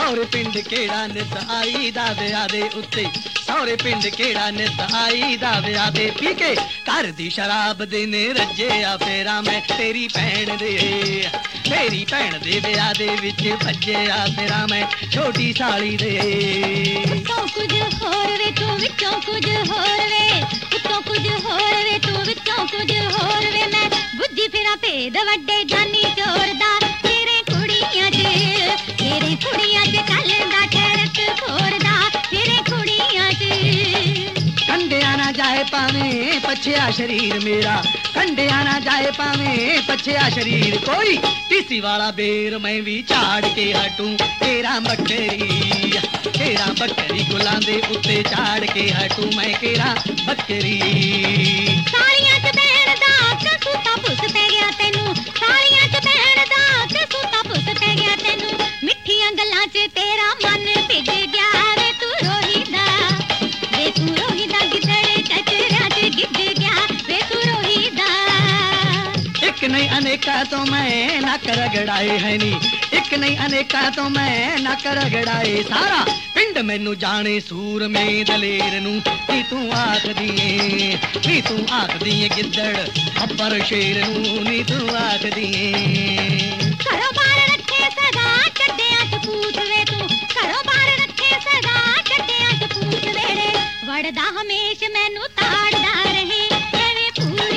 सौरे पिंड केड़ा नित आई दा विआह दे उत्ते सौरे पिंड केड़ा नित आई दा विआह दे पी के घर दी शराब दे ने रज्जे आ फेरा मैं तेरी भैन दे विआह दे विच भज्जे आ फेरा मैं छोटी साली दे उत्तों कुछ होर वे तू विचों कुछ होर वे उत्तों कुछ होर वे तू विचों कुछ होर वे मैं बुझी फिरा भेद वड्डे जानी चोर दा तेरे कुड़ियां च चलदा ठहरक फोरदा तेरे कुड़ियां च कंडिया ना जाए पावे पछया शरीर मेरा कंडिया ना जाए पावे पछया शरीर कोई किसी वाला बेर मैं भी झाड़ के हटूं तेरा बकरी गुलां दे उत्ते झाड़ के हटूं मैं केरा बकरी सालियां च बैण दा कसूता पुस ते गया तैनू सालियां च बैण दा कसूता पुस ते गया तैनू मिठियां गल्लां च तेरा मन भिज गया वे तू रोहीदा गिदड़ चचरा च गिज गया वे तू रोहीदा एक नहीं अनेका तो मैं ना कर गड़ाए है नी एक नहीं अनेका तो मैं ना कर गड़ाए सारा पिंड मैनू जाने सूर में दलेर नू नी तू आख दिए गिद्दड़ अब्बर शेर नू नी तू आख दिए घरों बाहर रखे सगा चड्डियां च पूछ वे तू घरों बाहर रखे सगा चड्डियां च पूछ वे रे वड़दा हमेश मैनू ताड़दा रहे एवें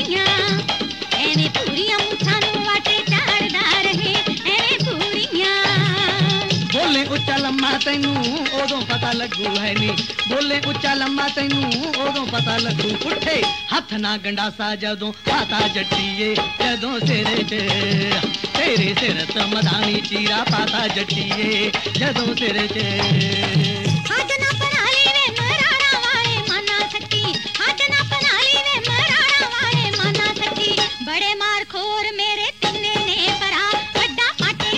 पूरियां मुछां नू वाटे चाड़दा रहे एवें पूरियां बोले उच्चा लम्मा तैनू ओदों पता लगू है नी बोले उच्चा लम्मा तैनू ओदों पता लगू उठे हथ ना गंडासा जदों पाता जट्टीए जदों सिर च तेरे सिर त मदानी चीरा पाता जट्टीए जदों सिर च हाथ ना पनाली वे मराड़ा वाले माना सकी हाथ ना पनाली वे मराड़ा वाले माना सकी बड़े मार खोर मेरे तिन्ने ने परा वड्डा पाटे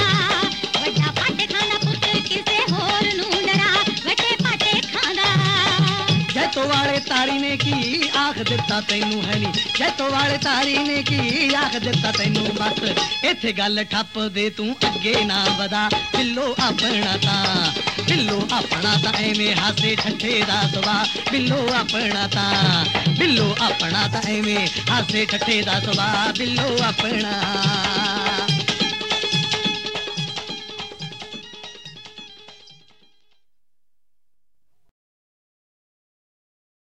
खांदा पुत किसे होर नू डरा वड्डे पाटे खांदा जैतो वाले तारी ने की आख दिता तैनू है नी जैतो वाले तारी ने की आख दिता तैनू बस इथे गल ठप दे तू अगे ना वदा बिल्लो अपना ता एवें हासे ठठे दा सुभा बिल्लो अपना ता एवें हासे ठठे दा सुभा बिल्लो अपना